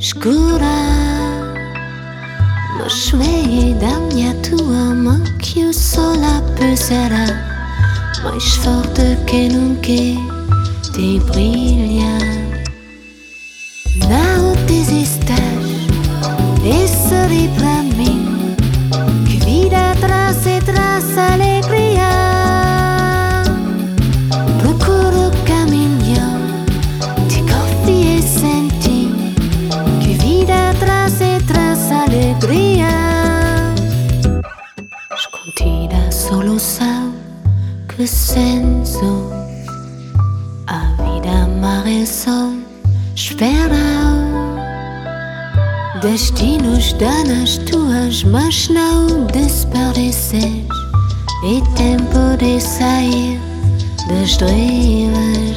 Scura, ma schwei da mia tua, ma chiù sola peserà, mais forte che non che te briglia. Não desistas, essere pra mim, que vida traz e traz alegria. Procuro caminhar, te confio e senti, que vida traz e traz alegria. Scontida solo sa que senso a vida mare sol. Esperar destinos danas tuas, mas não desperdices e tempo de sair das drivas.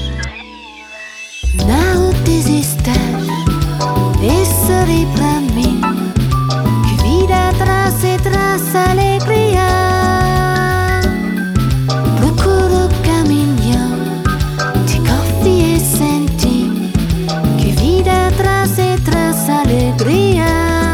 Não desistas, essere pra mim, que vida traz e traz alegria. Procuro caminhar, te confio e senti, que vida traz e traz alegria.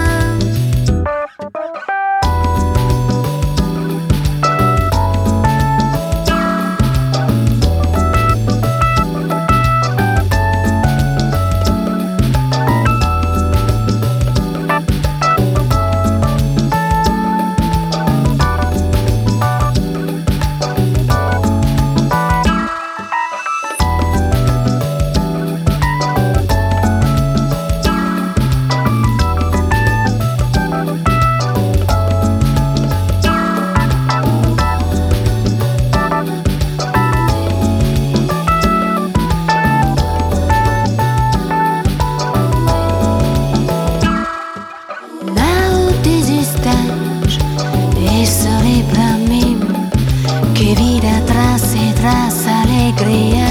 Essere pra mim, que vida traz e traz alegria.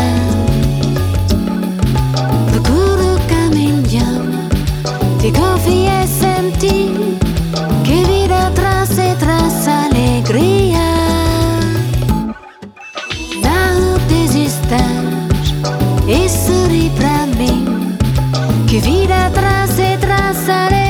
Procuro caminhar, te confio e senti, que vida traz e traz alegria. Não desistas, essere pra mim, que vida traz e traz alegria.